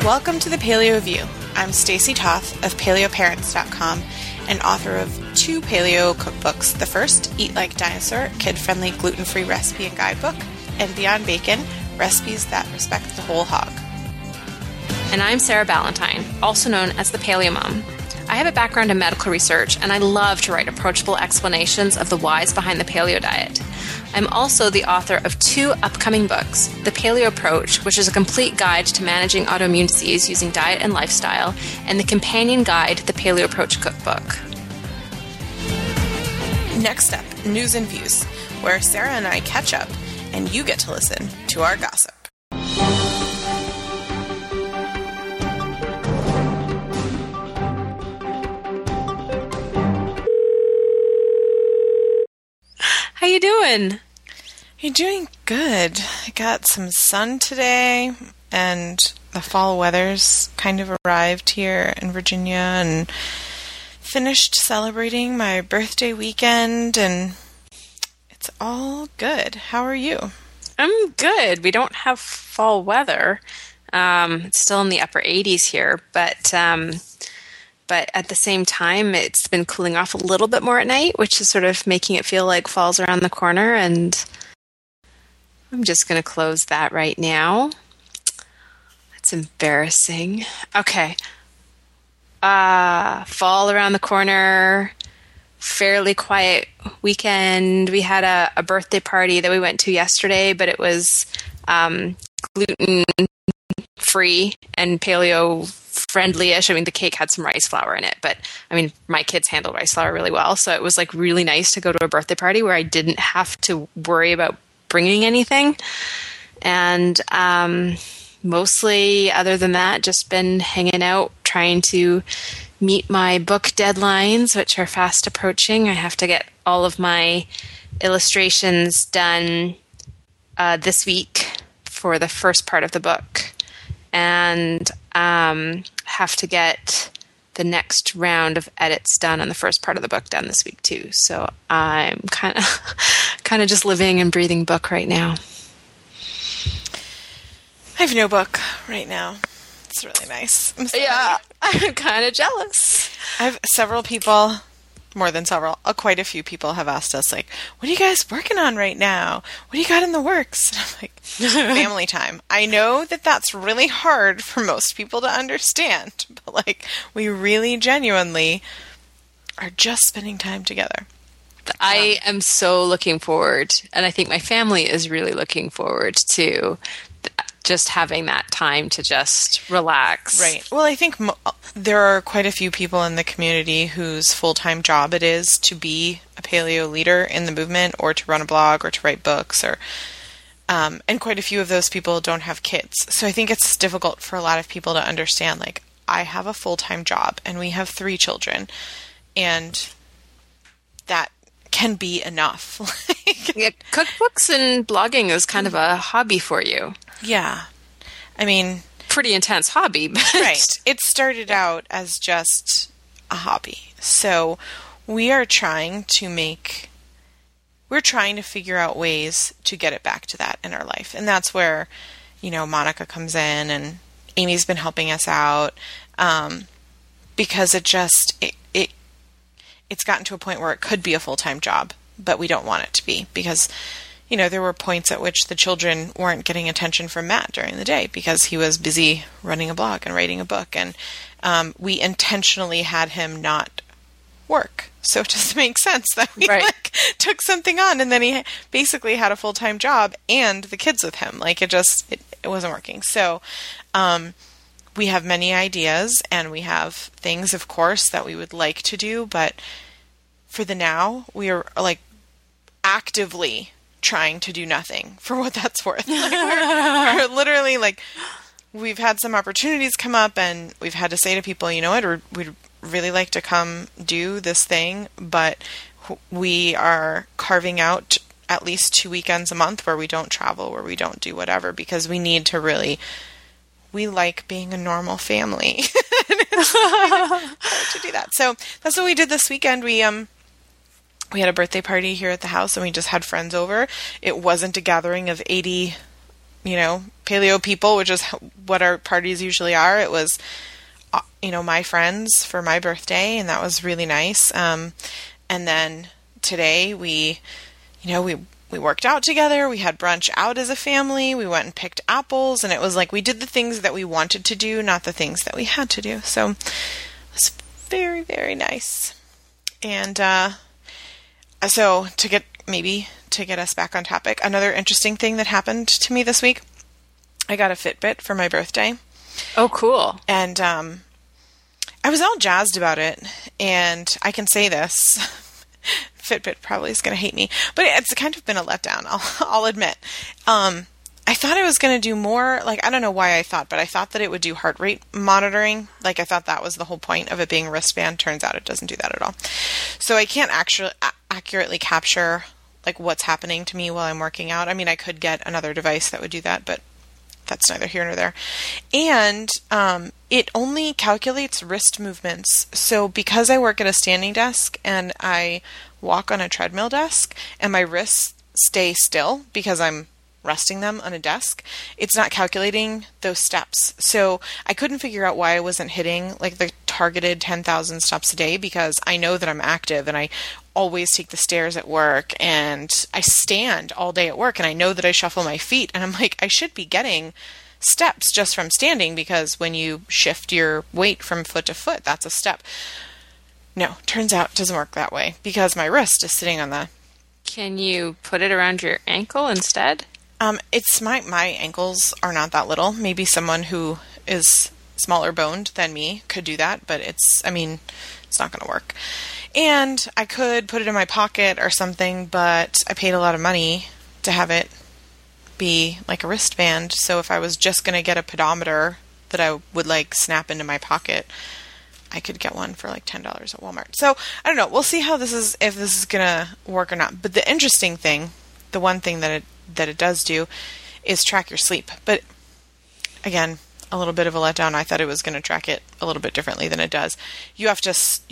Welcome to the Paleo View. I'm Stacy Toth of PaleoParents.com and author of 2 paleo cookbooks. The first, Eat Like Dinosaur, kid-friendly gluten-free recipe and guidebook, and Beyond Bacon, recipes that respect the whole hog. And I'm Sarah Ballantyne, also known as the Paleo Mom. I have a background in medical research, and I love to write approachable explanations of the whys behind the paleo diet. I'm also the author of 2 upcoming books, The Paleo Approach, which is a complete guide to managing autoimmune disease using diet and lifestyle, and the companion guide, The Paleo Approach Cookbook. Next up, News and Views, where Sarah and I catch up, and you get to listen to our gossip. How you doing? You're doing good. I got some sun today, and the fall weather's kind of arrived here in Virginia, and finished celebrating my birthday weekend, and it's all good. How are you? I'm good. We don't have fall weather. It's still in the upper 80s here, but at the same time, it's been cooling off a little bit more at night, which is sort of making it feel like fall's around the corner, and I'm just going to close that right now. That's embarrassing. Okay. Fall around the corner, fairly quiet weekend. We had a birthday party that we went to yesterday, but it was gluten-free and paleo-friendly-ish. I mean, the cake had some rice flour in it, but I mean, my kids handle rice flour really well, so it was like really nice to go to a birthday party where I didn't have to worry about bringing anything. And mostly, other than that, just been hanging out, trying to meet my book deadlines, which are fast approaching. I have to get all of my illustrations done this week for the first part of the book, and have to get the next round of edits done on the first part of the book done this week too. So I'm kind of just living and breathing book right now. I have no book right now. It's really nice. Yeah, I'm kind of jealous. I have several people, more than several, quite a few people have asked us, like, what are you guys working on right now? What do you got in the works? And I'm like, family time. I know that that's really hard for most people to understand, but like, we really genuinely are just spending time together. I am so looking forward, and I think my family is really looking forward to just having that time to just relax. Right. Well, I think there are quite a few people in the community whose full-time job it is to be a paleo leader in the movement, or to run a blog, or to write books, or and quite a few of those people don't have kids. So I think it's difficult for a lot of people to understand, like, I have a full-time job, and we have 3 children, and that can be enough. Yeah, cookbooks and blogging is kind of a hobby for you. Yeah. I mean, pretty intense hobby. But right. It started out as just a hobby. So we are trying to figure out ways to get it back to that in our life. And that's where, Monica comes in, and Amy's been helping us out, because it's gotten to a point where it could be a full-time job, but we don't want it to be, because there were points at which the children weren't getting attention from Matt during the day because he was busy running a blog and writing a book. And we intentionally had him not work. So it just makes sense that we took something on, and then he basically had a full-time job and the kids with him. Like, it wasn't working. So we have many ideas, and we have things, of course, that we would like to do. But for the now, we are like actively trying to do nothing, for what that's worth. Like, we're literally, like, we've had some opportunities come up, and we've had to say to people, you know what, we'd really like to come do this thing, but we are carving out at least 2 weekends a month where we don't travel, where we don't do whatever, because we need to really, we like being a normal family. It's hard to do that. So that's what we did this weekend. We We had a birthday party here at the house, and we just had friends over. It wasn't a gathering of 80 paleo people, which is what our parties usually are. It was, my friends for my birthday, and that was really nice. And then today we worked out together. We had brunch out as a family. We went and picked apples, and it was like we did the things that we wanted to do, not the things that we had to do. So it was very, very nice. And so to get us back on topic, another interesting thing that happened to me this week, I got a Fitbit for my birthday. Oh, cool. And I was all jazzed about it, and I can say this. Fitbit probably is going to hate me, but it's kind of been a letdown, I'll admit. I thought it was going to do more, I don't know why I thought, but I thought that it would do heart rate monitoring. I thought that was the whole point of it being a wristband. Turns out it doesn't do that at all. So I can't actually accurately capture, what's happening to me while I'm working out. I mean, I could get another device that would do that, but that's neither here nor there. And it only calculates wrist movements. So because I work at a standing desk and I walk on a treadmill desk and my wrists stay still because I'm resting them on a desk, it's not calculating those steps. So I couldn't figure out why I wasn't hitting the targeted 10,000 steps a day, because I know that I'm active and I always take the stairs at work and I stand all day at work, and I know that I shuffle my feet, and I'm like, I should be getting steps just from standing, because when you shift your weight from foot to foot, that's a step. No, turns out it doesn't work that way because my wrist is sitting on the... Can you put it around your ankle instead? It's my ankles are not that little. Maybe someone who is smaller boned than me could do that, but it's not going to work. And I could put it in my pocket or something, but I paid a lot of money to have it be like a wristband. So if I was just going to get a pedometer that I would snap into my pocket, I could get one for $10 at Walmart. So I don't know. We'll see if this is going to work or not. But the interesting thing, the one thing that it does do, is track your sleep. But again, a little bit of a letdown. I thought it was going to track it a little bit differently than it does. You have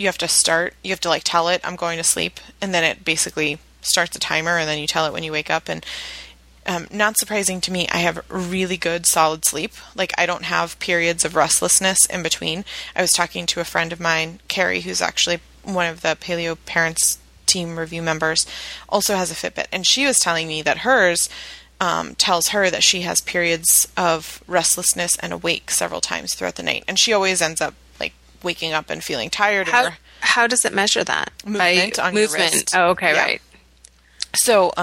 to tell it I'm going to sleep, and then it basically starts a timer, and then you tell it when you wake up. And not surprising to me, I have really good solid sleep. I don't have periods of restlessness in between. I was talking to a friend of mine, Carrie, who's actually one of the Paleo Parents Team Review members, also has a Fitbit, and she was telling me that hers tells her that she has periods of restlessness and awake several times throughout the night, and she always ends up waking up and feeling tired. How does it measure that? Movement on your wrist. Oh, okay, yeah. Right. So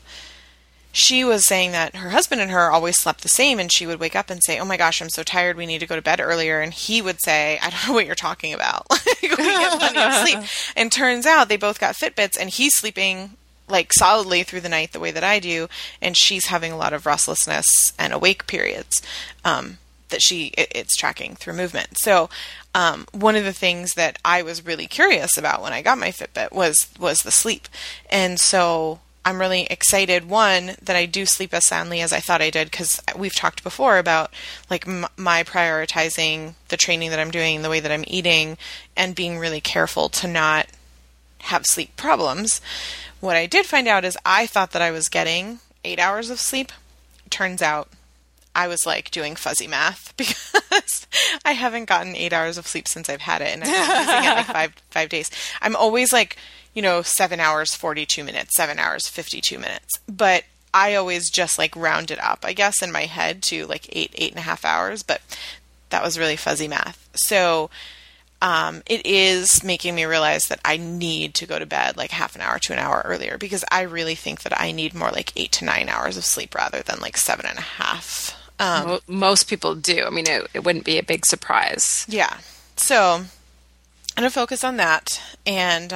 she was saying that her husband and her always slept the same, and she would wake up and say, "Oh my gosh, I'm so tired, we need to go to bed earlier." And he would say, "I don't know what you're talking about. We get plenty of sleep." And turns out they both got Fitbits, and he's sleeping solidly through the night the way that I do, and she's having a lot of restlessness and awake periods that it's tracking through movement. So one of the things that I was really curious about when I got my Fitbit was the sleep. And so I'm really excited, one, that I do sleep as soundly as I thought I did, because we've talked before about my prioritizing the training that I'm doing, the way that I'm eating, and being really careful to not have sleep problems. What I did find out is I thought that I was getting 8 hours of sleep. Turns out I was doing fuzzy math, because I haven't gotten 8 hours of sleep since I've had it, and I've been using it five days. I'm always 7 hours, 42 minutes, 7 hours, 52 minutes. But I always just round it up, I guess, in my head to 8.5 hours. But that was really fuzzy math. So it is making me realize that I need to go to bed half an hour to an hour earlier, because I really think that I need more 8 to 9 hours of sleep rather than 7.5. Most people do. I mean, it wouldn't be a big surprise. Yeah. So I'm going to focus on that. And,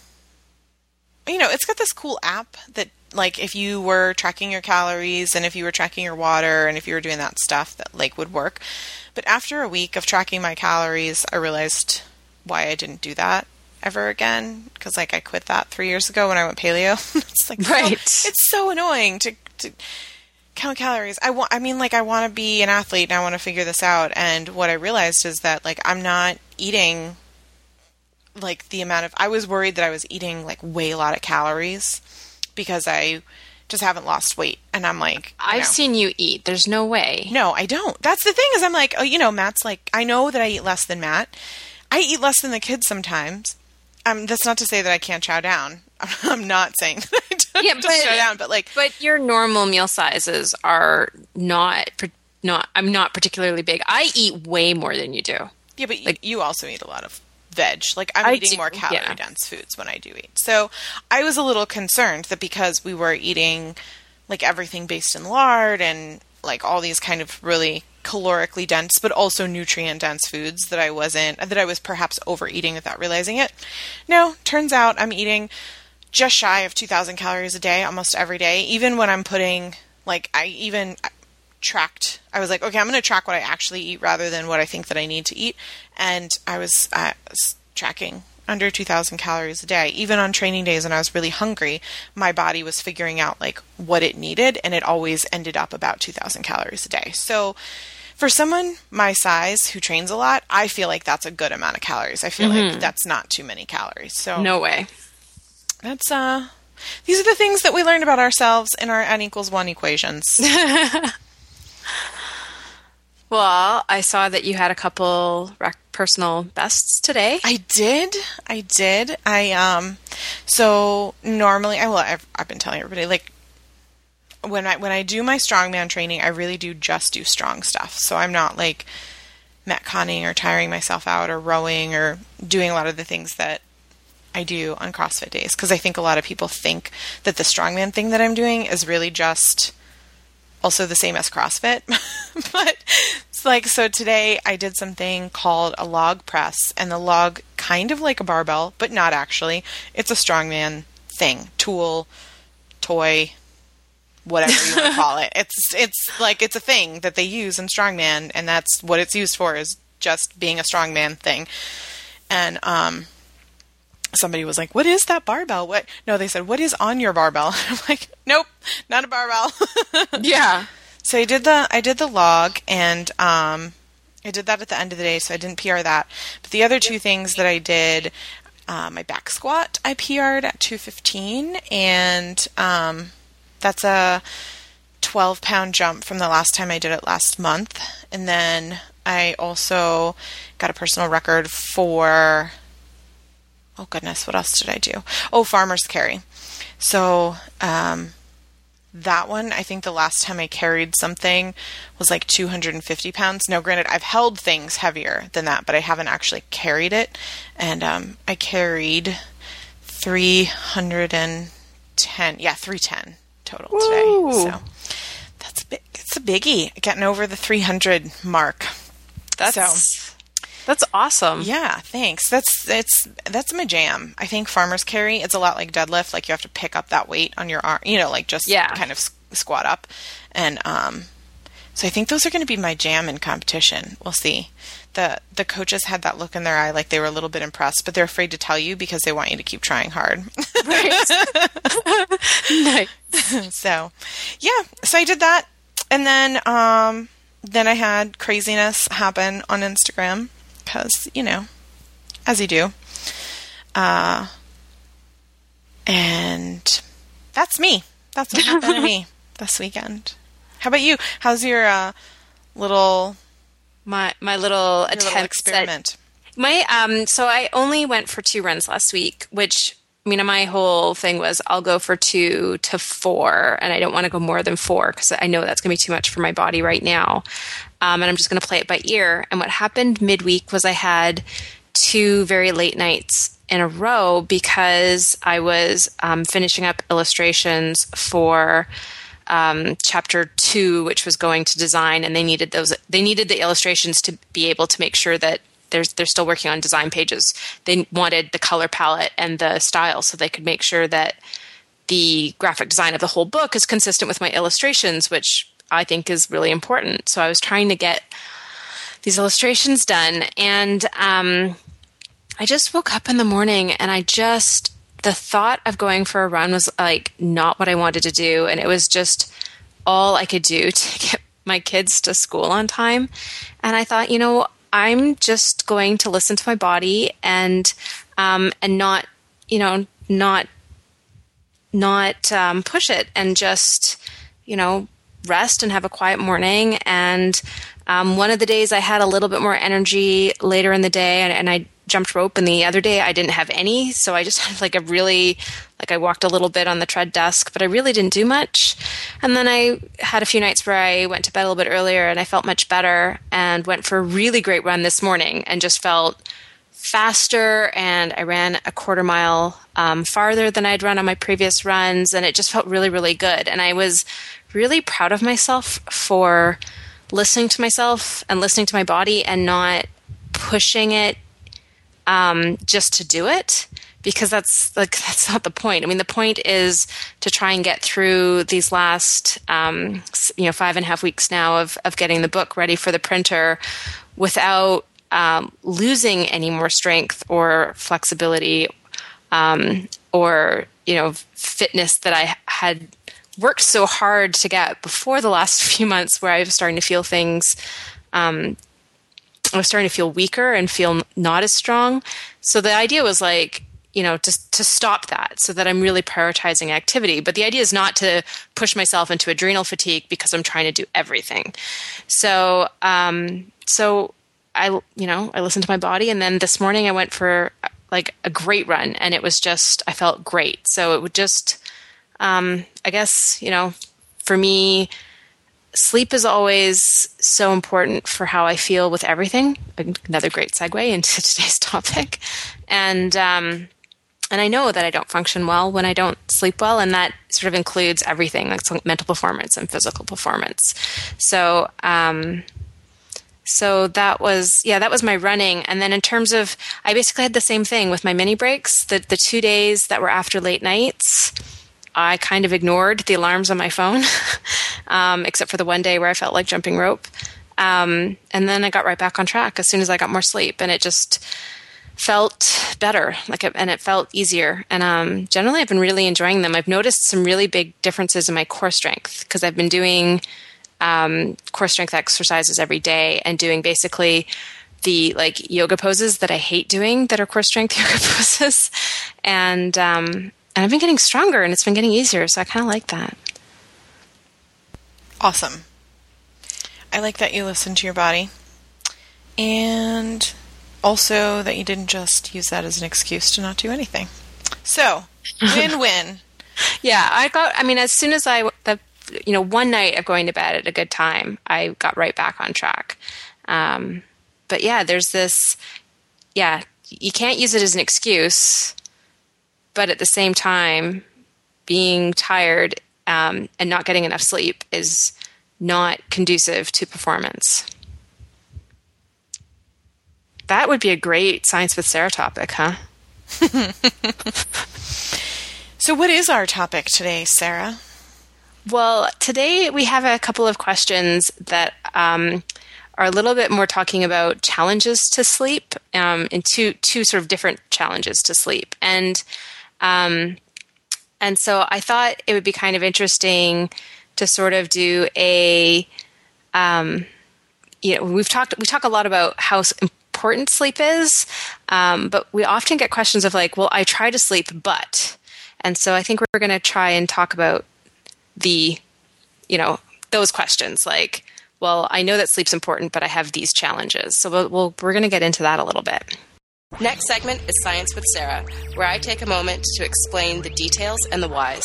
it's got this cool app that, if you were tracking your calories and if you were tracking your water and if you were doing that stuff, that, would work. But after a week of tracking my calories, I realized why I didn't do that ever again. Because, I quit that 3 years ago when I went paleo. It's right. It's so annoying to count calories. I want to be an athlete and I want to figure this out. And what I realized is that, I'm not eating the amount of, I was worried that I was eating way a lot of calories because I just haven't lost weight. And I'm like, I've seen you eat. There's no way. No, I don't. That's the thing is I'm like, oh, Matt's like, I know that I eat less than Matt. I eat less than the kids sometimes. That's not to say that I can't chow down. I'm not saying that I don't chow down, but like. But your normal meal sizes are I'm not particularly big. I eat way more than you do. Yeah, but you also eat a lot of veg. Like I'm eating more calorie dense foods when I do eat. So I was a little concerned that because we were eating like everything based in lard and like all these kind of really calorically dense but also nutrient dense foods that I was perhaps overeating without realizing it. No, turns out I'm eating just shy of 2,000 calories a day almost every day. Even when I'm putting I was like, okay, I'm going to track what I actually eat rather than what I think that I need to eat. And I was tracking under 2,000 calories a day. Even on training days when I was really hungry, my body was figuring out like what it needed, and it always ended up about 2,000 calories a day. So for someone my size who trains a lot, I feel like that's a good amount of calories. I feel like that's not too many calories. So no way. That's these are the things that we learned about ourselves in our N=1 equations. Well, I saw that you had a couple personal bests today. I did. So normally, I've been telling everybody, like, when I do my strongman training, I really do just do strong stuff. So I'm not like metconning or tiring myself out or rowing or doing a lot of the things that I do on CrossFit days. Because I think a lot of people think that the strongman thing that I'm doing is really just also the same as CrossFit. But it's like, so today I did something called a log press, and the log kind of like a barbell, but not actually. It's a strongman thing, tool, toy, whatever you want to call it. It's like, it's a thing that they use in strongman, and that's what it's used for, is just being a strongman thing. And, somebody was like, what is that barbell? What? No, they said, what is on your barbell? I'm like, nope, not a barbell. Yeah. So I did the log, and I did that at the end of the day, so I didn't PR that. But the other two things that I did, my back squat, I PR'd at 215, and that's a 12-pound jump from the last time I did it last month. And then I also got a personal record for... oh goodness, what else did I do? Oh, farmer's carry. So that one, I think the last time I carried something was like 250 pounds. Now, granted, I've held things heavier than that, but I haven't actually carried it. And I carried 310. Yeah, 310 total today. Woo. So that's a big. It's a biggie. Getting over the 300 mark. That's awesome. Yeah, thanks. That's my jam. I think farmer's carry, it's a lot like deadlift. Like you have to pick up that weight on your arm, like just kind of squat up. And so I think those are going to be my jam in competition. We'll see. The coaches had that look in their eye like they were a little bit impressed, but they're afraid to tell you because they want you to keep trying hard. Right. Nice. So, yeah. So I did that. And then I had craziness happen on Instagram. Because, as you do. And that's me. That's what happened to me this weekend. How about you? How's your little... My little attempt little experiment? So I only went for 2 runs last week, which, my whole thing was I'll go for 2 to 4, and I don't want to go more than 4 because I know that's going to be too much for my body right now. And I'm just going to play it by ear. And what happened midweek was I had 2 very late nights in a row because I was finishing up illustrations for chapter 2, which was going to design, and they needed the illustrations to be able to make sure that they're still working on design pages. They wanted the color palette and the style so they could make sure that the graphic design of the whole book is consistent with my illustrations, which I think is really important. So I was trying to get these illustrations done, and I just woke up in the morning, and the thought of going for a run was like not what I wanted to do, and it was just all I could do to get my kids to school on time. And I thought, I'm just going to listen to my body and not push it and just, rest and have a quiet morning. And one of the days I had a little bit more energy later in the day, and I jumped rope, and the other day I didn't have any. So I just had I walked a little bit on the tread desk, but I really didn't do much. And then I had a few nights where I went to bed a little bit earlier and I felt much better, and went for a really great run this morning and just felt faster. And I ran a quarter mile farther than I'd run on my previous runs, and it just felt really, really good. And I was really proud of myself for listening to myself and listening to my body and not pushing it just to do it, because that's not the point. I mean, the point is to try and get through these last 5.5 weeks now of getting the book ready for the printer without losing any more strength or flexibility or fitness that I had worked so hard to get before the last few months, where I was starting to feel things. I was starting to feel weaker and feel not as strong. So the idea was to stop that, so that I'm really prioritizing activity. But the idea is not to push myself into adrenal fatigue because I'm trying to do everything. So I listened to my body, and then this morning I went for a great run, and it was just, I felt great. So it would just, I guess, for me, sleep is always so important for how I feel with everything. Another great segue into today's topic. And I know that I don't function well when I don't sleep well, and that sort of includes everything, like mental performance and physical performance. So that was my running. And then in terms of, I basically had the same thing with my mini breaks. The 2 days that were after late nights, I kind of ignored the alarms on my phone, except for the one day where I felt like jumping rope. And then I got right back on track as soon as I got more sleep, and it just felt better, and it felt easier. And generally, I've been really enjoying them. I've noticed some really big differences in my core strength, because I've been doing core strength exercises every day and doing basically the yoga poses that I hate doing, that are core strength yoga poses. And I've been getting stronger, and it's been getting easier. So I kind of like that. Awesome. I like that you listen to your body, and also that you didn't just use that as an excuse to not do anything. So, win-win. Yeah, as soon as one night of going to bed at a good time, I got right back on track. But yeah, there's this, you can't use it as an excuse, but at the same time, being tired and not getting enough sleep is not conducive to performance. That would be a great Science with Sarah topic, huh? So what is our topic today, Sarah? Well, today we have a couple of questions that are a little bit more talking about challenges to sleep, and two sort of different challenges to sleep. And so I thought it would be kind of interesting to sort of do a, we talk a lot about how important sleep is, but we often get questions of well, I try to sleep, but. And so I think we're going to try and talk about those questions, well, I know that sleep's important, but I have these challenges. So we're going to get into that a little bit. Next segment is Science with Sarah, where I take a moment to explain the details and the whys.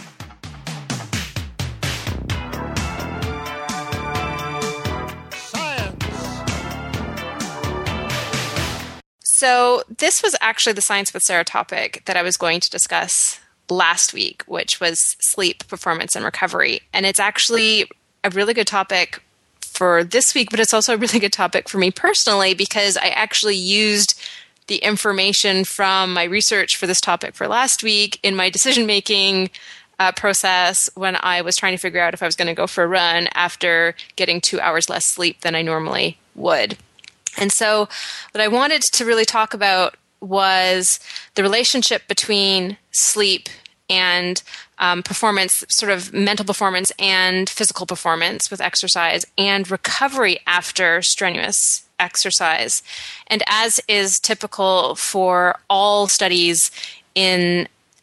So this was actually the Science with Sarah topic that I was going to discuss last week, which was sleep, performance, and recovery. And it's actually a really good topic for this week, but it's also a really good topic for me personally, because I actually used the information from my research for this topic for last week in my decision-making process when I was trying to figure out if I was going to go for a run after getting 2 hours less sleep than I normally would. And so what I wanted to really talk about was the relationship between sleep and performance, sort of mental performance and physical performance with exercise, and recovery after strenuous exercise. And as is typical for all studies in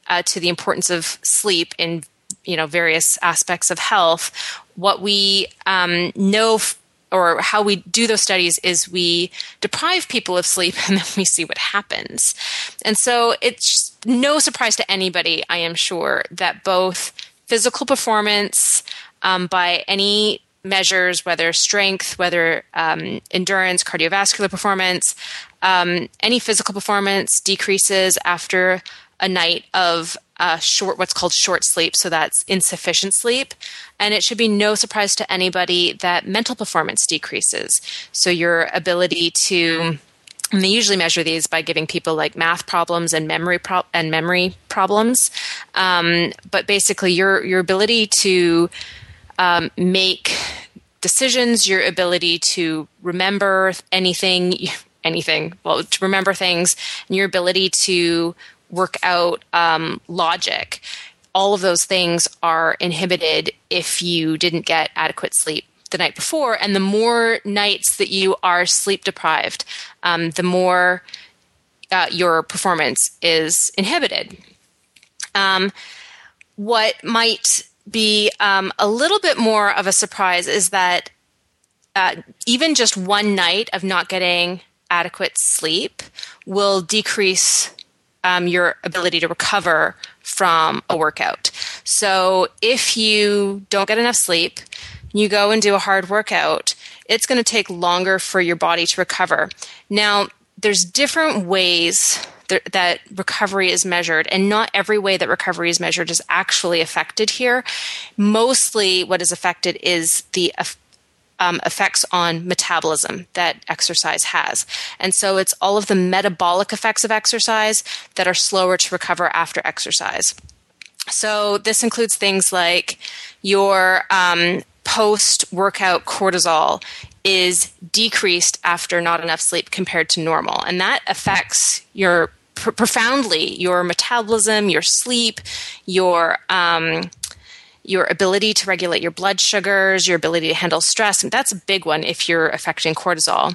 to the importance of sleep in various aspects of health, what we know or how we do those studies is we deprive people of sleep and then we see what happens. And so it's no surprise to anybody, I am sure, that both physical performance by any measures, whether strength, whether endurance, cardiovascular performance, any physical performance decreases after a night of what's called short sleep. So that's insufficient sleep. And it should be no surprise to anybody that mental performance decreases. So your ability to, and they usually measure these by giving people like math problems and memory problems. But basically your ability to make decisions, your ability to remember anything, to remember things, and your ability to work out logic, all of those things are inhibited if you didn't get adequate sleep the night before. And the more nights that you are sleep deprived, the more your performance is inhibited. What might be a little bit more of a surprise is that even just one night of not getting adequate sleep will decrease your ability to recover from a workout. So if you don't get enough sleep, you go and do a hard workout, it's going to take longer for your body to recover. Now, there's different ways that recovery is measured, and not every way that recovery is measured is actually affected here. Mostly what is affected is the effects on metabolism that exercise has. And so it's all of the metabolic effects of exercise that are slower to recover after exercise. So this includes things like your post-workout cortisol is decreased after not enough sleep compared to normal. And that affects profoundly your metabolism, your sleep, your ability to regulate your blood sugars, your ability to handle stress. And that's a big one if you're affecting cortisol.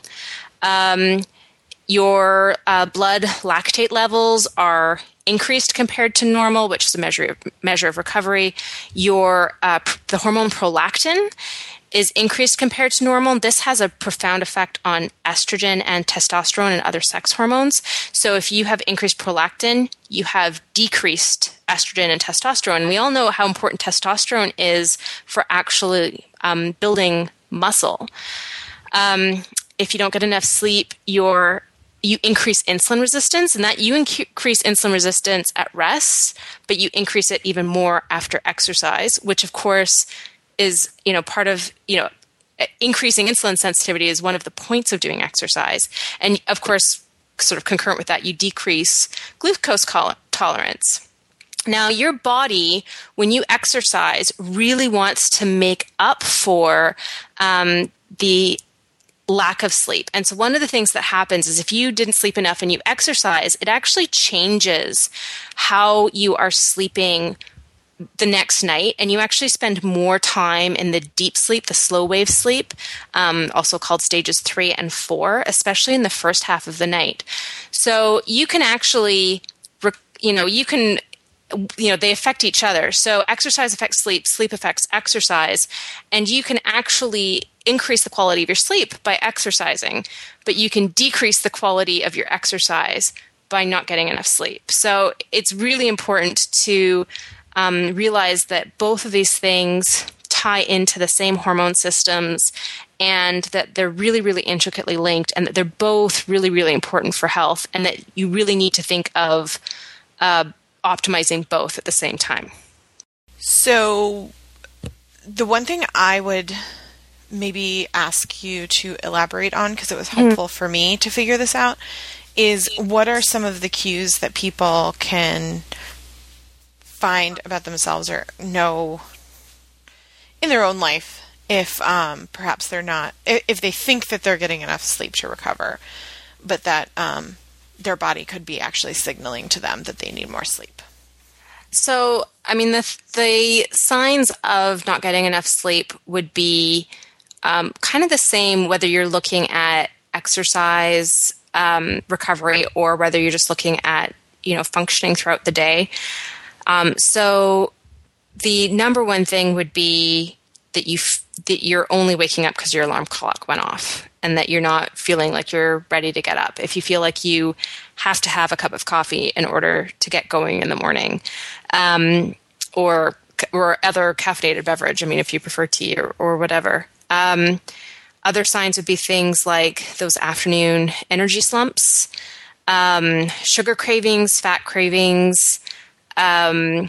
Your blood lactate levels are increased compared to normal, which is a measure of recovery. The hormone prolactin is increased compared to normal. This has a profound effect on estrogen and testosterone and other sex hormones. So if you have increased prolactin, you have decreased estrogen and testosterone. We all know how important testosterone is for actually building muscle. If you don't get enough sleep, you increase insulin resistance, and that you increase insulin resistance at rest, but you increase it even more after exercise, which of course is, part of, increasing insulin sensitivity is one of the points of doing exercise. And of course, sort of concurrent with that, you decrease glucose tolerance. Now, your body, when you exercise, really wants to make up for the lack of sleep. And so one of the things that happens is if you didn't sleep enough and you exercise, it actually changes how you are sleeping the next night, and you actually spend more time in the deep sleep, the slow wave sleep, also called stages 3 and 4, especially in the first half of the night. So you can actually, they affect each other. So exercise affects sleep, sleep affects exercise, and you can actually increase the quality of your sleep by exercising, but you can decrease the quality of your exercise by not getting enough sleep. So it's really important to realize that both of these things tie into the same hormone systems and that they're really, really intricately linked and that they're both really, really important for health and that you really need to think of optimizing both at the same time. So the one thing I would maybe ask you to elaborate on, because it was helpful for me to figure this out, is what are some of the cues that people can find about themselves or know in their own life if perhaps they're not, if they think that they're getting enough sleep to recover, but that their body could be actually signaling to them that they need more sleep? So, I mean, the signs of not getting enough sleep would be kind of the same whether you're looking at exercise recovery or whether you're just looking at, functioning throughout the day. So the number one thing would be that that you're only waking up because your alarm clock went off, and that you're not feeling like you're ready to get up. If you feel like you have to have a cup of coffee in order to get going in the morning, or other caffeinated beverage. I mean, if you prefer tea or whatever. Other signs would be things like those afternoon energy slumps, sugar cravings, fat cravings, and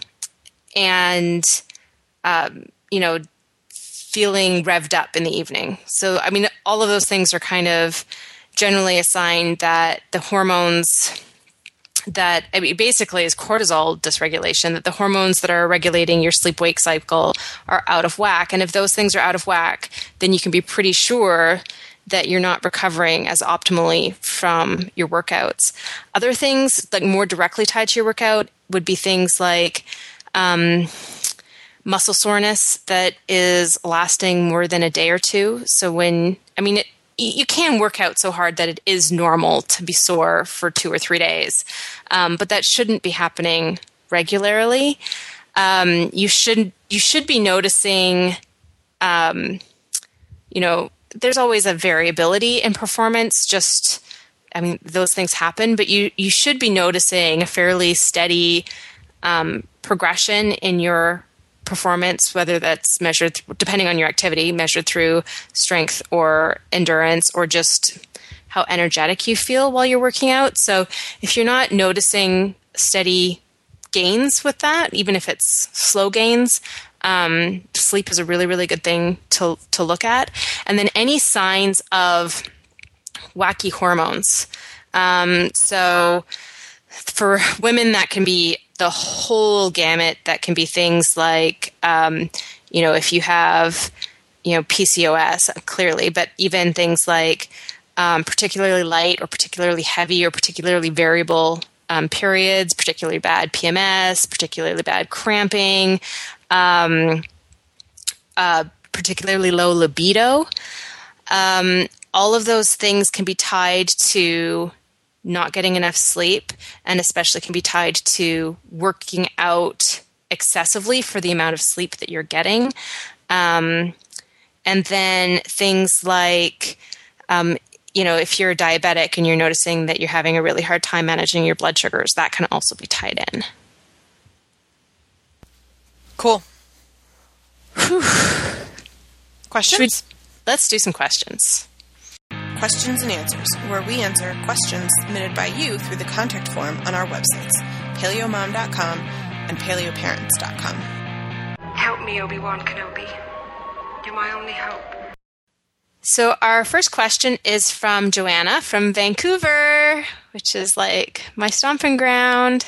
feeling revved up in the evening. So, I mean, all of those things are kind of generally a sign that the hormones that, I mean, basically is cortisol dysregulation, that the hormones that are regulating your sleep-wake cycle are out of whack. And if those things are out of whack, then you can be pretty sure that you're not recovering as optimally from your workouts. Other things, like more directly tied to your workout, would be things like muscle soreness that is lasting more than a day or two. So you can work out so hard that it is normal to be sore for 2 or 3 days, but that shouldn't be happening regularly. You should be noticing, there's always a variability in performance. Those things happen, but you should be noticing a fairly steady progression in your performance, whether that's measured, depending on your activity, measured through strength or endurance, or just how energetic you feel while you're working out. So if you're not noticing steady gains with that, even if it's slow gains, sleep is a really, really good thing to look at. And then any signs of wacky hormones. So for women, that can be the whole gamut. That can be things like, if you have, PCOS, clearly, but even things like particularly light or particularly heavy or particularly variable periods, particularly bad PMS, particularly bad cramping, particularly low libido. All of those things can be tied to not getting enough sleep, and especially can be tied to working out excessively for the amount of sleep that you're getting. And then things like, if you're diabetic and you're noticing that you're having a really hard time managing your blood sugars, that can also be tied in. Cool. Whew. Questions? Let's do some questions. Questions and Answers, where we answer questions submitted by you through the contact form on our websites, paleomom.com and paleoparents.com. Help me, Obi-Wan Kenobi. You're my only hope. So our first question is from Joanna from Vancouver, which is like my stomping ground.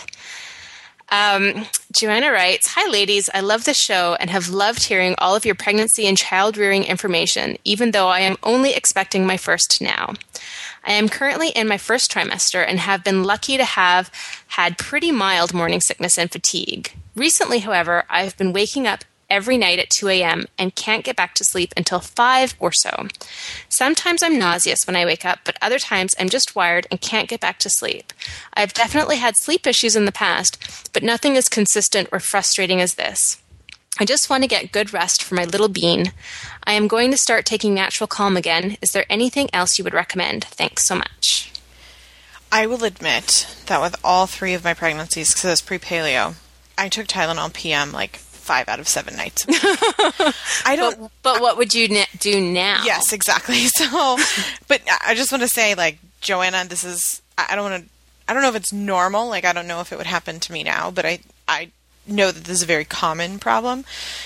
Joanna writes, "Hi ladies, I love the show and have loved hearing all of your pregnancy and child rearing information, even though I am only expecting my first now. I am currently in my first trimester and have been lucky to have had pretty mild morning sickness and fatigue. Recently, however, I've been waking up every night at 2 a.m. and can't get back to sleep until 5 or so. Sometimes I'm nauseous when I wake up, but other times I'm just wired and can't get back to sleep. I've definitely had sleep issues in the past, but nothing as consistent or frustrating as this. I just want to get good rest for my little bean. I am going to start taking Natural Calm again. Is there anything else you would recommend? Thanks so much." I will admit that with all 3 of my pregnancies, because I was pre-paleo, I took Tylenol PM like 5 out of 7 nights. I don't. But what would you do now? Yes, exactly. So, but I just want to say, like, Joanna, this is. I don't know if it's normal. Like, I don't know if it would happen to me now, but I know that this is a very common problem.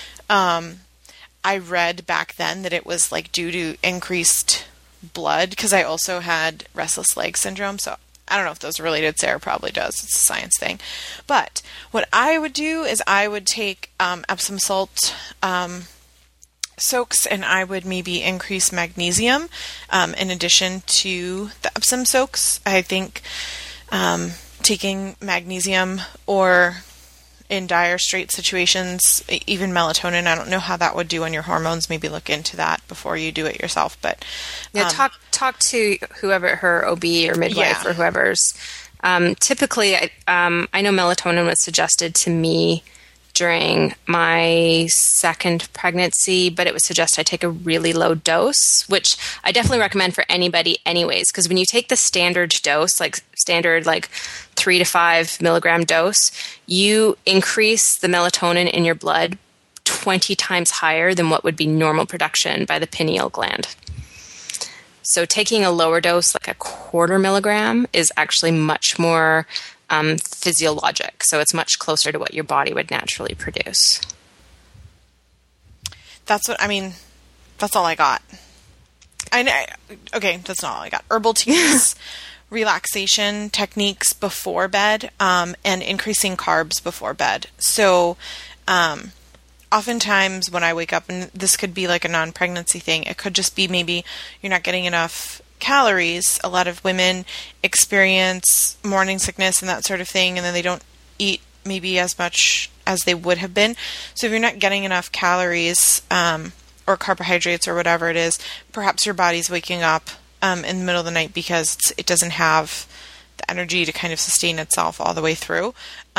I read back then that it was like due to increased blood, because I also had restless leg syndrome. So I don't know if those are related. Sarah probably does. It's a science thing. But what I would do is I would take Epsom salt soaks, and I would maybe increase magnesium in addition to the Epsom soaks. I think taking magnesium, or in dire straight situations, even melatonin. I don't know how that would do on your hormones. Maybe look into that before you do it yourself. But talk to whoever, her OB or midwife or whoever's Typically, I know melatonin was suggested to me during my second pregnancy, but it was suggested I take a really low dose, which I definitely recommend for anybody anyways, because when you take the standard dose, like 3 to 5 milligram dose, you increase the melatonin in your blood 20 times higher than what would be normal production by the pineal gland. So taking a lower dose, like a 1/4 milligram, is actually much more physiologic. So it's much closer to what your body would naturally produce. That's all I got. Okay, that's not all I got. Herbal teas, relaxation techniques before bed, and increasing carbs before bed. So, oftentimes when I wake up, and this could be like a non-pregnancy thing, it could just be maybe you're not getting enough calories. A lot of women experience morning sickness and that sort of thing, and then they don't eat maybe as much as they would have been. So if you're not getting enough calories or carbohydrates or whatever it is, perhaps your body's waking up in the middle of the night because it doesn't have the energy to kind of sustain itself all the way through.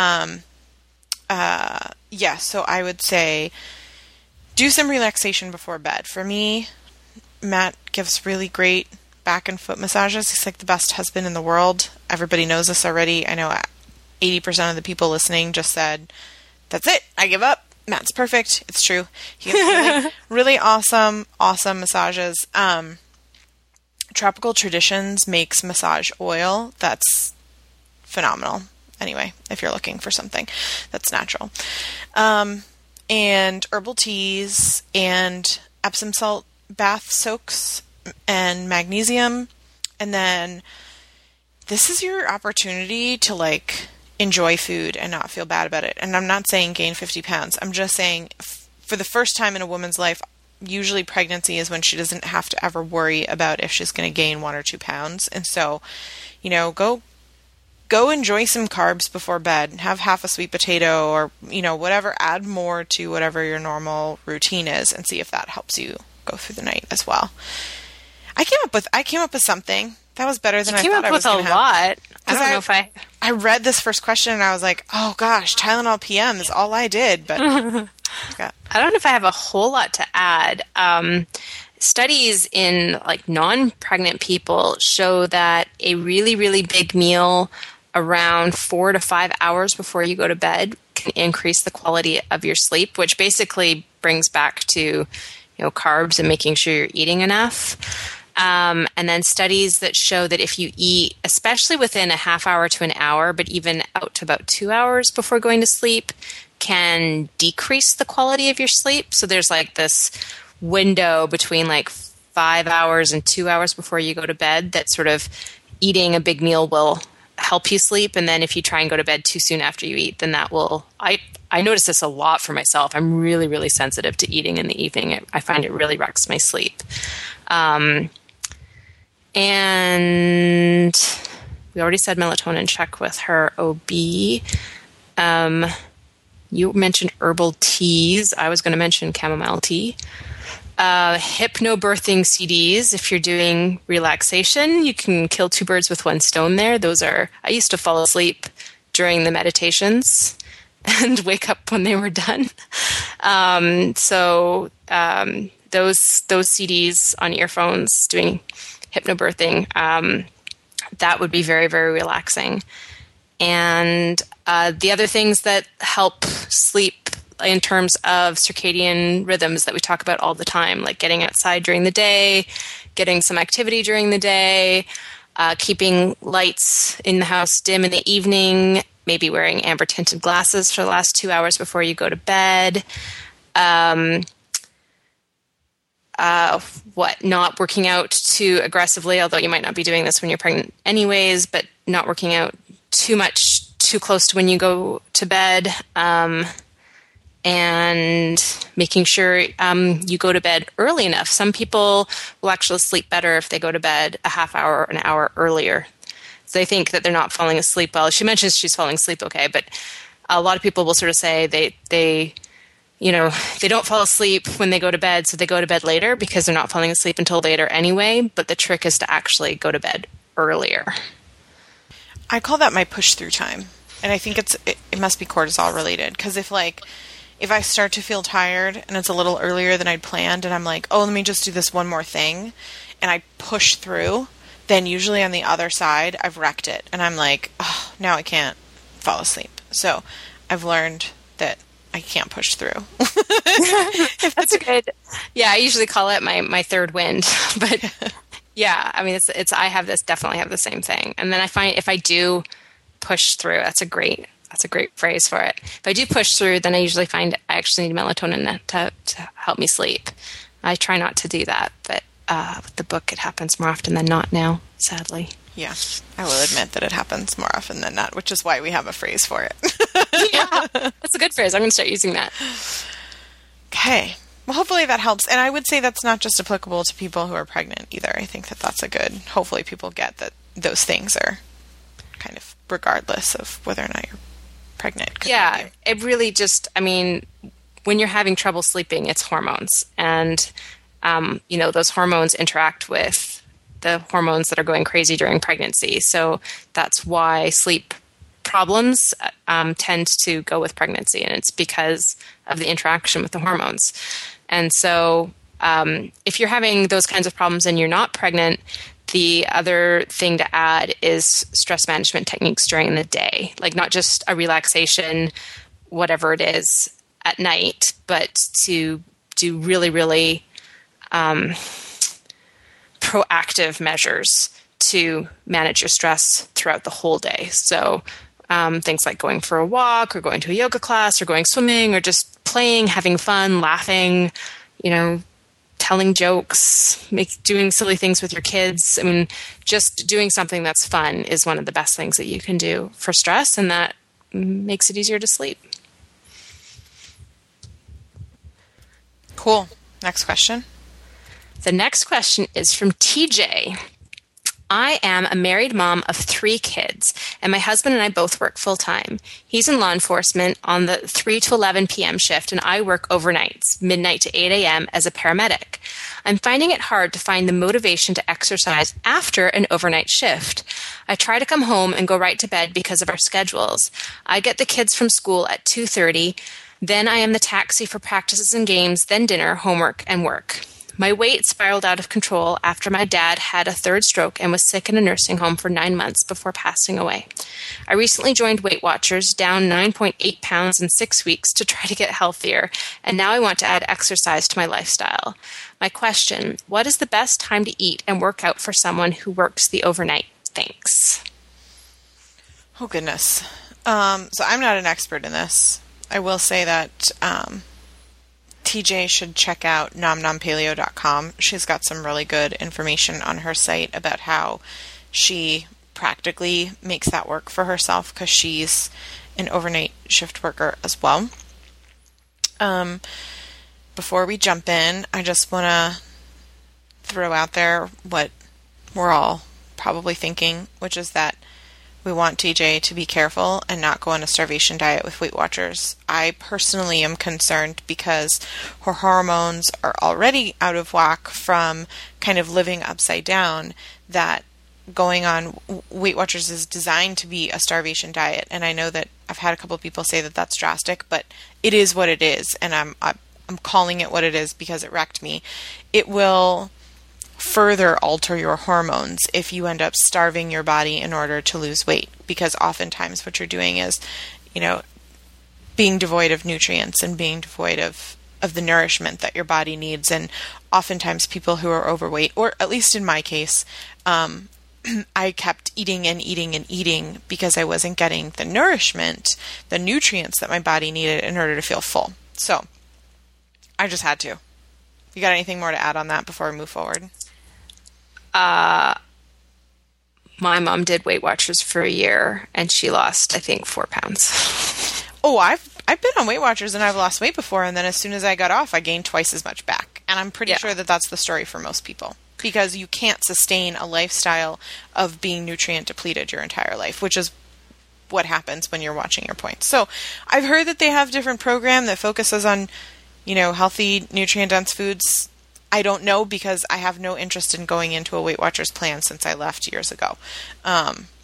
So I would say do some relaxation before bed. For me, Matt gives really great back and foot massages. He's like the best husband in the world. Everybody knows this already. I know 80% of the people listening just said, that's it, I give up. Matt's perfect. It's true. He gives really, really awesome massages. Tropical Traditions makes massage oil that's phenomenal. Anyway, if you're looking for something that's natural. And herbal teas and Epsom salt bath soaks and magnesium. And then this is your opportunity to enjoy food and not feel bad about it. And I'm not saying gain 50 pounds. I'm just saying for the first time in a woman's life, usually pregnancy is when she doesn't have to ever worry about if she's going to gain 1 or 2 pounds. And so, go enjoy some carbs before bed. Have half a sweet potato or, whatever. Add more to whatever your normal routine is and see if that helps you go through the night as well. I came up with something that was better than I thought I was going to have. You came up with a lot. I don't know if I read this first question and I was like, oh gosh, Tylenol PM is all I did. But I don't know if I have a whole lot to add. Studies in non-pregnant people show that a really, really big meal around 4 to 5 hours before you go to bed can increase the quality of your sleep, which basically brings back to carbs and making sure you're eating enough. And then studies that show that if you eat, especially within a half hour to an hour, but even out to about 2 hours before going to sleep, can decrease the quality of your sleep. So there's this window between 5 hours and 2 hours before you go to bed that sort of eating a big meal will help you sleep. And then if you try and go to bed too soon after you eat, then that will... I notice this a lot for myself. I'm really, really sensitive to eating in the evening. I find it really wrecks my sleep. And we already said melatonin check with her OB. You mentioned herbal teas. I was going to mention chamomile tea. Hypnobirthing CDs. If you're doing relaxation, you can kill 2 birds with 1 stone there. I used to fall asleep during the meditations and wake up when they were done. Those CDs on earphones doing hypnobirthing, that would be very, very relaxing. And the other things that help sleep in terms of circadian rhythms that we talk about all the time, like getting outside during the day, getting some activity during the day, keeping lights in the house dim in the evening, maybe wearing amber tinted glasses for the last 2 hours before you go to bed. Not working out too aggressively, although you might not be doing this when you're pregnant anyways, but not working out too much, too close to when you go to bed, and making sure you go to bed early enough. Some people will actually sleep better if they go to bed a half hour or an hour earlier. So they think that they're not falling asleep well. She mentions she's falling asleep okay, but a lot of people will sort of say they don't fall asleep when they go to bed, so they go to bed later because they're not falling asleep until later anyway. But the trick is to actually go to bed earlier. I call that my push through time. And I think it must be cortisol related. Because if I start to feel tired and it's a little earlier than I'd planned and I'm like, oh, let me just do this one more thing, and I push through, then usually on the other side, I've wrecked it. And I'm like, oh, now I can't fall asleep. So I've learned that I can't push through. That's a good. Yeah, I usually call it my third wind, but yeah, I mean, it's I definitely have the same thing. And then I find if I do push through, that's a great phrase for it. If I do push through, then I usually find I actually need melatonin to help me sleep. I try not to do that, but with the book, it happens more often than not now, sadly. Yeah, I will admit that it happens more often than not, which is why we have a phrase for it. Yeah, that's a good phrase. I'm going to start using that. Okay. Well, hopefully that helps. And I would say that's not just applicable to people who are pregnant either. I think that that's a good, hopefully people get that those things are kind of regardless of whether or not you're pregnant. Yeah, it really just, I mean, when you're having trouble sleeping, it's hormones. And, those hormones interact with the hormones that are going crazy during pregnancy. So that's why sleep problems tend to go with pregnancy, and it's because of the interaction with the hormones. And so if you're having those kinds of problems and you're not pregnant, the other thing to add is stress management techniques during the day, like not just a relaxation, whatever it is, at night, but to do really, really proactive measures to manage your stress throughout the whole day. So things like going for a walk or going to a yoga class or going swimming or just playing, having fun, laughing, telling jokes, doing silly things with your kids. I mean, just doing something that's fun is one of the best things that you can do for stress, and that makes it easier to sleep. Cool. Next question. The next question is from TJ. I am a married mom of 3 kids, and my husband and I both work full-time. He's in law enforcement on the 3 to 11 p.m. shift, and I work overnights, midnight to 8 a.m. as a paramedic. I'm finding it hard to find the motivation to exercise after an overnight shift. I try to come home and go right to bed because of our schedules. I get the kids from school at 2:30, then I am the taxi for practices and games, then dinner, homework, and work. My weight spiraled out of control after my dad had a 3rd stroke and was sick in a nursing home for 9 months before passing away. I recently joined Weight Watchers, down 9.8 pounds in 6 weeks to try to get healthier, and now I want to add exercise to my lifestyle. My question, what is the best time to eat and work out for someone who works the overnight? Thanks. Oh, goodness. So I'm not an expert in this. I will say that TJ should check out nomnompaleo.com. She's got some really good information on her site about how she practically makes that work for herself, because she's an overnight shift worker as well. Before we jump in, I just want to throw out there what we're all probably thinking, which is that we want TJ to be careful and not go on a starvation diet with Weight Watchers. I personally am concerned because her hormones are already out of whack from kind of living upside down, that going on Weight Watchers is designed to be a starvation diet. And I know that I've had a couple of people say that that's drastic, but it is what it is. And I'm calling it what it is because it wrecked me. It will further alter your hormones if you end up starving your body in order to lose weight, because oftentimes what you're doing is, being devoid of nutrients and being devoid of the nourishment that your body needs. And oftentimes people who are overweight, or at least in my case, I kept eating and eating and eating because I wasn't getting the nourishment, the nutrients that my body needed in order to feel full. So I just had to. You got anything more to add on that before we move forward? My mom did Weight Watchers for a year, and she lost, I think, 4 pounds. Oh, I've been on Weight Watchers and I've lost weight before, and then as soon as I got off, I gained twice as much back. And I'm pretty sure that that's the story for most people, because you can't sustain a lifestyle of being nutrient depleted your entire life, which is what happens when you're watching your points. So I've heard that they have a different program that focuses on, healthy, nutrient-dense foods. I don't know, because I have no interest in going into a Weight Watchers plan since I left years ago.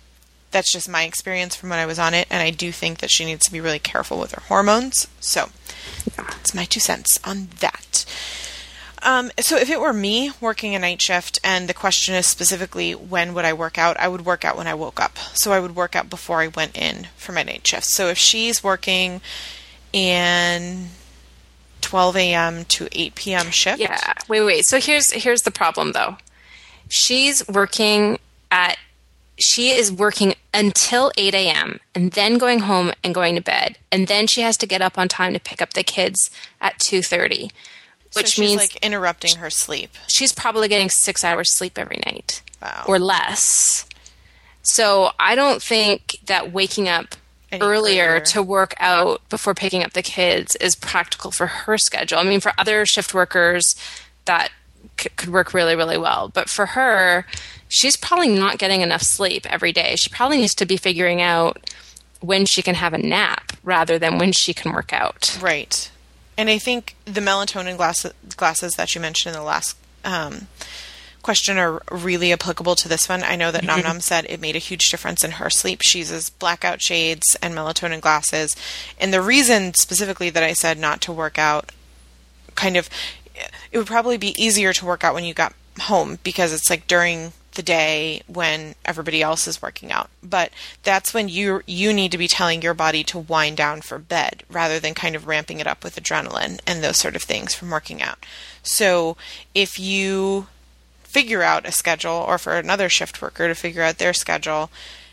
That's just my experience from when I was on it, and I do think that she needs to be really careful with her hormones. So that's my 2 cents on that. So if it were me working a night shift, and the question is specifically when would I work out, I would work out when I woke up. So I would work out before I went in for my night shift. So if she's working in 12 a.m. to 8 p.m. shift. Yeah. Wait. So here's the problem, though. She is working until 8 a.m. and then going home and going to bed. And then she has to get up on time to pick up the kids at 2:30. Which she's means like interrupting her sleep. She's probably getting 6 hours sleep every night. Wow. Or less. So I don't think that waking up earlier to work out before picking up the kids is practical for her schedule. I mean, for other shift workers, that could work really, really well. But for her, she's probably not getting enough sleep every day. She probably needs to be figuring out when she can have a nap rather than when she can work out. Right. And I think the melatonin glasses that you mentioned in the last question are really applicable to this one. I know that Nom Nom said it made a huge difference in her sleep. She uses blackout shades and melatonin glasses. And the reason specifically that I said not to work out, it would probably be easier to work out when you got home because it's like during the day when everybody else is working out. But that's when you need to be telling your body to wind down for bed rather than kind of ramping it up with adrenaline and those sort of things from working out. So if you figure out a schedule, or for another shift worker to figure out their schedule,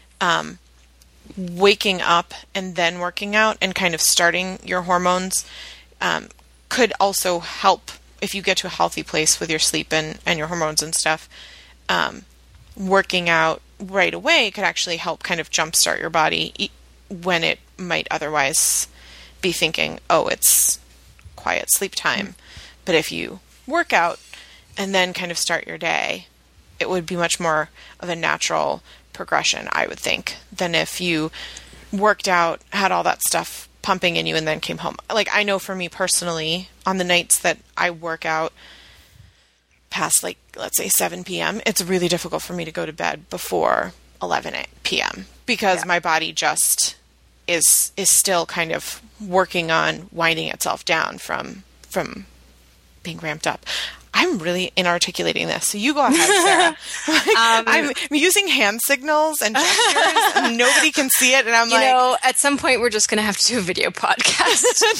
waking up and then working out and kind of starting your hormones could also help if you get to a healthy place with your sleep and your hormones and stuff. Working out right away could actually help kind of jumpstart your body when it might otherwise be thinking, oh, it's quiet sleep time. But if you work out and then kind of start your day, it would be much more of a natural progression, I would think, than if you worked out, had all that stuff pumping in you, and then came home. Like, I know for me personally, on the nights that I work out past, like, let's say 7 p.m., it's really difficult for me to go to bed before 11 p.m. because my body just is still kind of working on winding itself down from being ramped up. I'm really inarticulating this, so you go ahead, Sarah. I'm using hand signals and gestures, and nobody can see it, and I'm like... at some point we're just going to have to do a video podcast.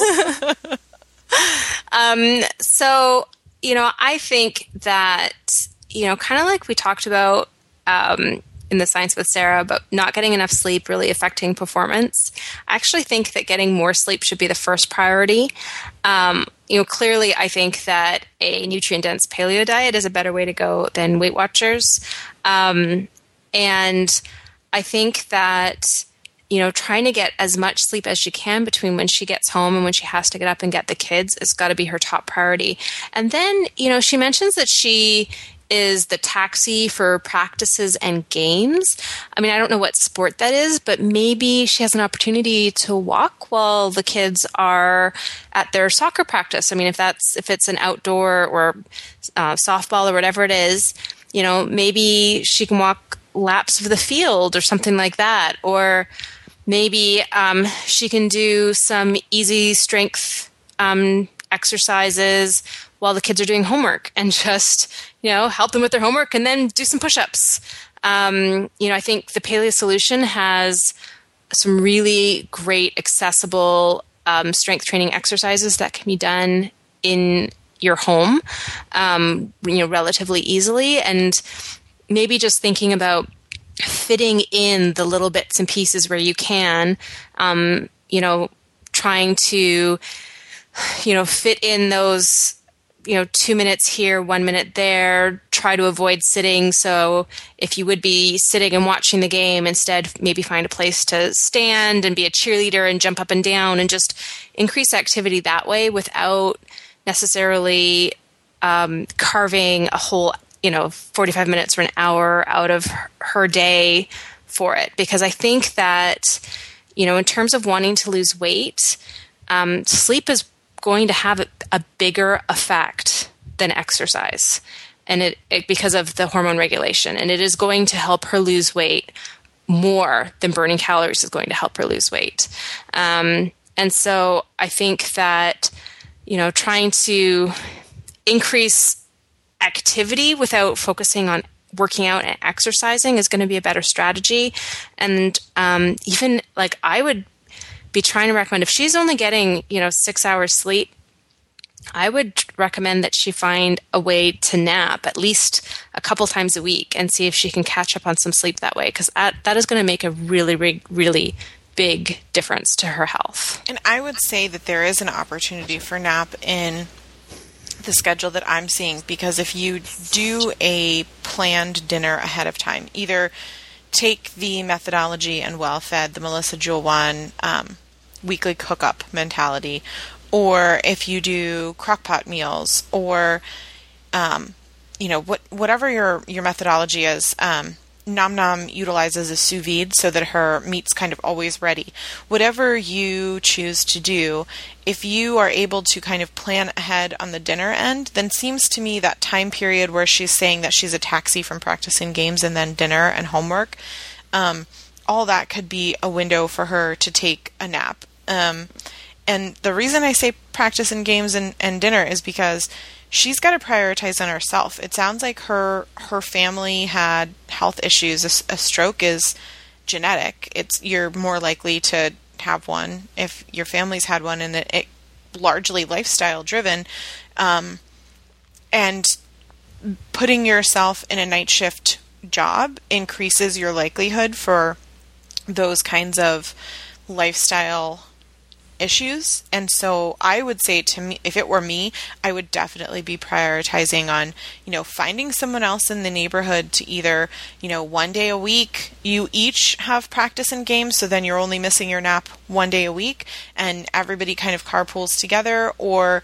No. So, I think that, kind of like we talked about in the Science with Sarah about not getting enough sleep really affecting performance, I actually think that getting more sleep should be the first priority. Clearly I think that a nutrient-dense paleo diet is a better way to go than Weight Watchers. And I think that, trying to get as much sleep as she can between when she gets home and when she has to get up and get the kids has got to be her top priority. And then, she mentions that she is the taxi for practices and games. I mean, I don't know what sport that is, but maybe she has an opportunity to walk while the kids are at their soccer practice. I mean, if it's an outdoor or softball or whatever it is, maybe she can walk laps of the field or something like that. Or maybe she can do some easy strength exercises while the kids are doing homework and just, help them with their homework and then do some push-ups. I think the Paleo Solution has some really great accessible strength training exercises that can be done in your home, relatively easily. And maybe just thinking about fitting in the little bits and pieces where you can, trying to, fit in those, 2 minutes here, 1 minute there, try to avoid sitting. So if you would be sitting and watching the game, instead maybe find a place to stand and be a cheerleader and jump up and down and just increase activity that way without necessarily carving a whole 45 minutes or an hour out of her day for it. Because I think that, in terms of wanting to lose weight, sleep is going to have a bigger effect than exercise, and it because of the hormone regulation, and it is going to help her lose weight more than burning calories is going to help her lose weight. And so I think that, trying to increase activity without focusing on working out and exercising is going to be a better strategy. And even like I would be trying to recommend, if she's only getting, 6 hours sleep, I would recommend that she find a way to nap at least a couple times a week and see if she can catch up on some sleep that way, because that is going to make a really, really big difference to her health. And I would say that there is an opportunity for nap in the schedule that I'm seeing, because if you do a planned dinner ahead of time, either take the methodology and well-fed, the Melissa Jewell one, weekly cook-up mentality, or if you do crock-pot meals, or whatever your methodology is. Nom Nom utilizes a sous vide so that her meat's kind of always ready. Whatever you choose to do, if you are able to kind of plan ahead on the dinner end, then seems to me that time period where she's saying that she's a taxi from practicing games and then dinner and homework, all that could be a window for her to take a nap. And the reason I say practice in games and dinner is because she's got to prioritize on herself. It sounds like her family had health issues. A stroke is genetic. You're more likely to have one if your family's had one, and it largely lifestyle driven. And putting yourself in a night shift job increases your likelihood for those kinds of lifestyle issues. And so I would say, to me, if it were me, I would definitely be prioritizing on, finding someone else in the neighborhood to either, one day a week, you each have practice in games, so then you're only missing your nap one day a week, and everybody kind of carpools together, or,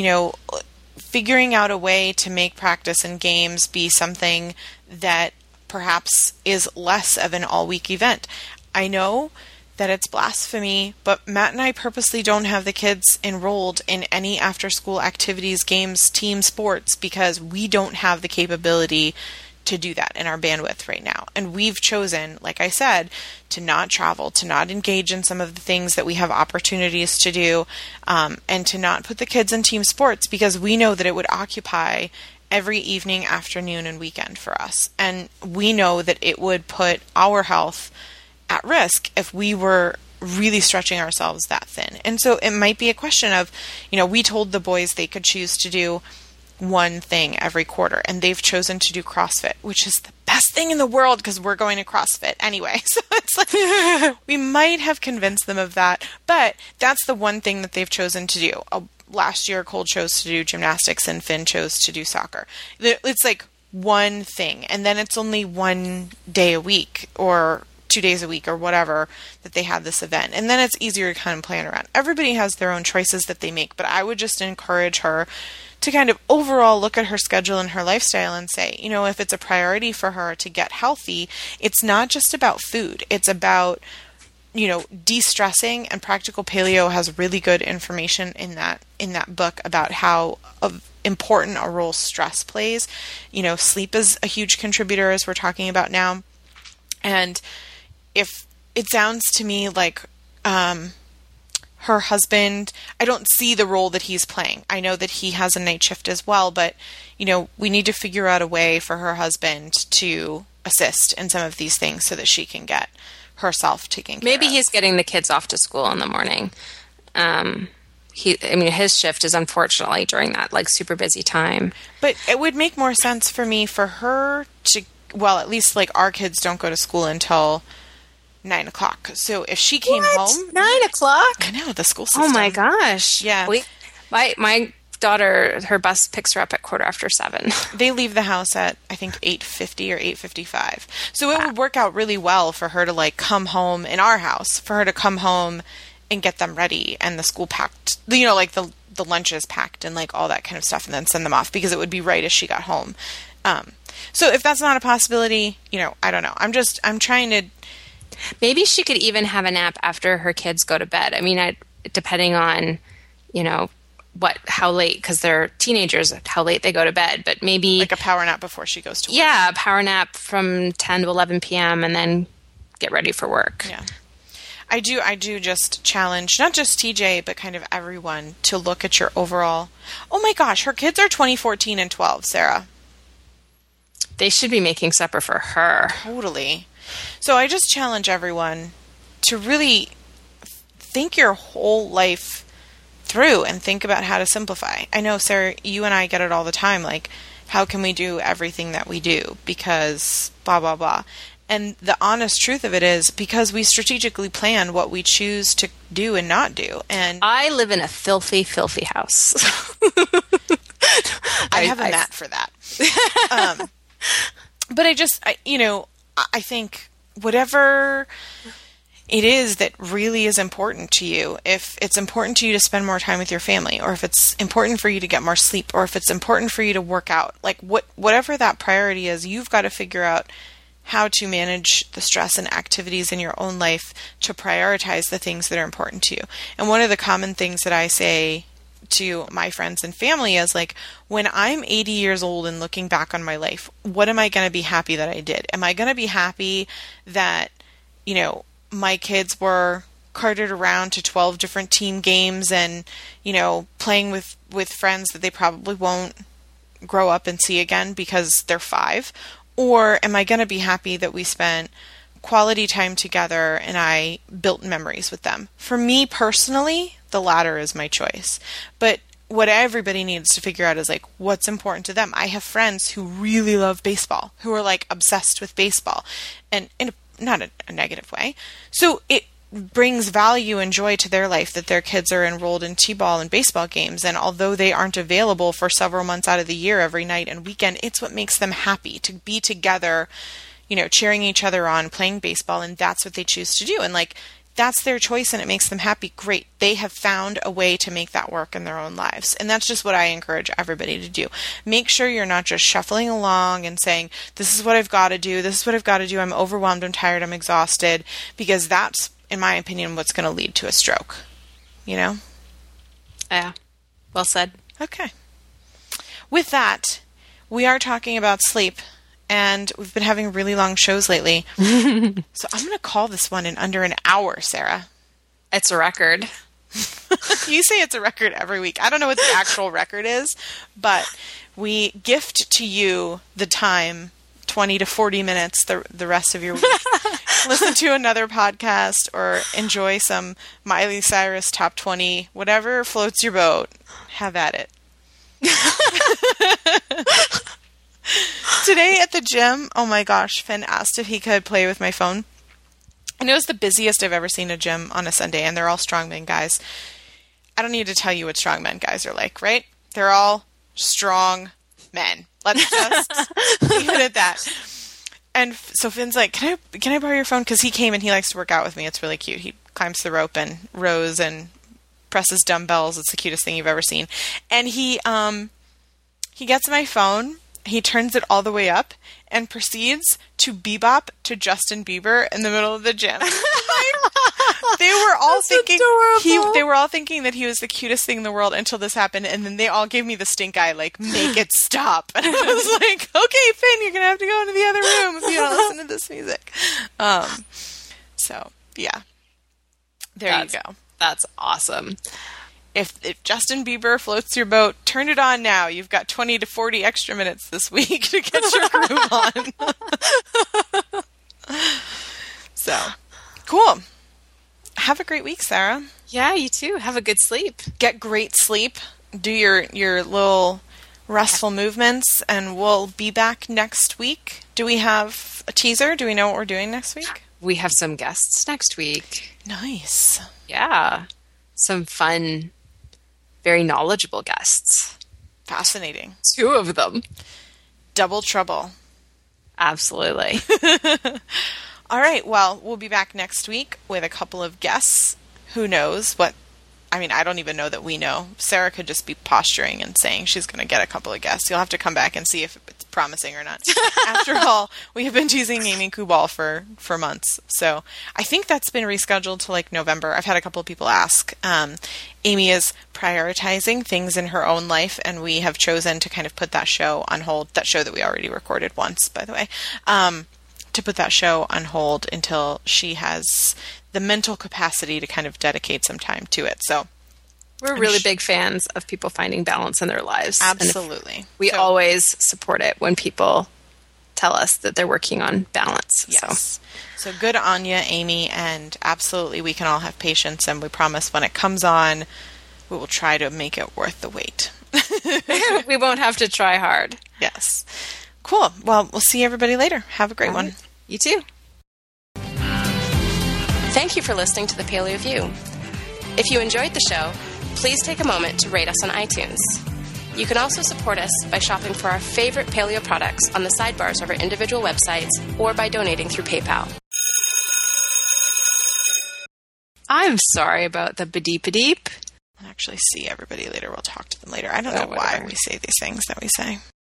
figuring out a way to make practice in games be something that perhaps is less of an all-week event. I know that it's blasphemy, but Matt and I purposely don't have the kids enrolled in any after-school activities, games, team sports, because we don't have the capability to do that in our bandwidth right now. And we've chosen, like I said, to not travel, to not engage in some of the things that we have opportunities to do, and to not put the kids in team sports, because we know that it would occupy every evening, afternoon, and weekend for us. And we know that it would put our health at risk if we were really stretching ourselves that thin. And so it might be a question of, we told the boys they could choose to do one thing every quarter, and they've chosen to do CrossFit, which is the best thing in the world because we're going to CrossFit anyway. So it's like, we might have convinced them of that, but that's the one thing that they've chosen to do. Last year, Cole chose to do gymnastics and Finn chose to do soccer. It's like one thing, and then it's only one day a week or 2 days a week or whatever that they have this event. And then it's easier to kind of plan around. Everybody has their own choices that they make, but I would just encourage her to kind of overall look at her schedule and her lifestyle and say, if it's a priority for her to get healthy, it's not just about food. It's about, de-stressing, and Practical Paleo has really good information in that book about how important a role stress plays. Sleep is a huge contributor, as we're talking about now. And if it sounds to me like her husband, I don't see the role that he's playing. I know that he has a night shift as well, but, we need to figure out a way for her husband to assist in some of these things so that she can get herself taken care Maybe of. he's getting the kids off to school in the morning. His shift is unfortunately during that super busy time. But it would make more sense for me for her to, at least our kids don't go to school until 9 o'clock. So if she came home, 9 o'clock? I know, the school system. Oh my gosh! Yeah, my daughter, her bus picks her up at 7:15. They leave the house at I think 8:50 or 8:55. So it would work out really well for her to come home in our house, for her to come home and get them ready and the school packed, the lunches packed and all that kind of stuff, and then send them off, because it would be right as she got home. So if that's not a possibility, I don't know. I'm trying to. Maybe she could even have a nap after her kids go to bed. Depending on, how late, because they're teenagers, how late they go to bed, but maybe a power nap before she goes to work. Yeah, a power nap from 10 to 11 p.m. and then get ready for work. Yeah. I do just challenge, not just TJ, but kind of everyone to look at your overall, oh my gosh, her kids are 20, 14, and 12, Sarah. They should be making supper for her. Totally. So I just challenge everyone to really think your whole life through and think about how to simplify. I know, Sarah, you and I get it all the time, like, how can we do everything that we do? Because blah, blah, blah. And the honest truth of it is because we strategically plan what we choose to do and not do. And I live in a filthy, filthy house. I have a mat for that. But I think whatever it is that really is important to you, if it's important to you to spend more time with your family, or if it's important for you to get more sleep, or if it's important for you to work out, like whatever that priority is, you've got to figure out how to manage the stress and activities in your own life to prioritize the things that are important to you. And one of the common things that I say to my friends and family is like, when I'm 80 years old and looking back on my life, what am I going to be happy that I did? Am I going to be happy that, my kids were carted around to 12 different team games and, playing with friends that they probably won't grow up and see again because they're 5? Or am I going to be happy that we spent quality time together and I built memories with them? For me personally, the latter is my choice. But what everybody needs to figure out is like, what's important to them. I have friends who really love baseball, who are like obsessed with baseball, and in not a negative way. So it brings value and joy to their life that their kids are enrolled in t-ball and baseball games. And although they aren't available for several months out of the year, every night and weekend, it's what makes them happy to be together, cheering each other on, playing baseball. And that's what they choose to do. And like, that's their choice and it makes them happy. Great. They have found a way to make that work in their own lives. And that's just what I encourage everybody to do. Make sure you're not just shuffling along and saying, this is what I've got to do. This is what I've got to do. I'm overwhelmed. I'm tired. I'm exhausted. Because that's, in my opinion, what's going to lead to a stroke. Yeah. Well said. Okay. With that, we are talking about sleep. And we've been having really long shows lately. So I'm going to call this one in under an hour, Sarah. It's a record. You say it's a record every week. I don't know what the actual record is, but we gift to you the time, 20 to 40 minutes, the rest of your week. Listen to another podcast or enjoy some Miley Cyrus top 20, whatever floats your boat. Have at it. Today at the gym, oh my gosh, Finn asked if he could play with my phone. And it was the busiest I've ever seen a gym on a Sunday, and they're all strongman guys. I don't need to tell you what strongman guys are like, right? They're all strong men. Let's just leave it at that. And so Finn's like, can I borrow your phone? Because he came and he likes to work out with me. It's really cute. He climbs the rope and rows and presses dumbbells. It's the cutest thing you've ever seen. And he gets my phone. He turns it all the way up and proceeds to bebop to Justin Bieber in the middle of the gym. They were all thinking that he was the cutest thing in the world until this happened, and then they all gave me the stink eye, like, make it stop. And I was like, okay, Finn, you're gonna have to go into the other room if you don't listen to this music. So yeah, you go. That's awesome. If Justin Bieber floats your boat, turn it on now. You've got 20 to 40 extra minutes this week to get your groove on. So, cool. Have a great week, Sarah. Yeah, you too. Have a good sleep. Get great sleep. Do your little restful movements, and we'll be back next week. Do we have a teaser? Do we know what we're doing next week? We have some guests next week. Nice. Yeah. Some fun, very knowledgeable guests. Fascinating. 2 of them. Double trouble. Absolutely. All right. Well, we'll be back next week with a couple of guests. Who knows what? I mean, I don't even know that we know. Sarah could just be posturing and saying she's going to get a couple of guests. You'll have to come back and see if it's promising or not. After all, we have been teasing Amy Kubal for months. So I think that's been rescheduled to like November. I've had a couple of people ask. Amy is prioritizing things in her own life, and we have chosen to kind of put that show on hold. That show that we already recorded once, by the way, to to put that show on hold until she has the mental capacity to kind of dedicate some time to it. So we're really big fans of people finding balance in their lives. Absolutely. We always support it when people tell us that they're working on balance. Yes. So good on you, Amy, and absolutely we can all have patience, and we promise when it comes on, we will try to make it worth the wait. We won't have to try hard. Yes. Cool. Well, we'll see everybody later. Have a great one. You too. Thank you for listening to the Paleo View. If you enjoyed the show, please take a moment to rate us on iTunes. You can also support us by shopping for our favorite paleo products on the sidebars of our individual websites or by donating through PayPal. I'm sorry about the badeep-a-deep. I'll actually see everybody later. We'll talk to them later. I don't know why we say these things that we say.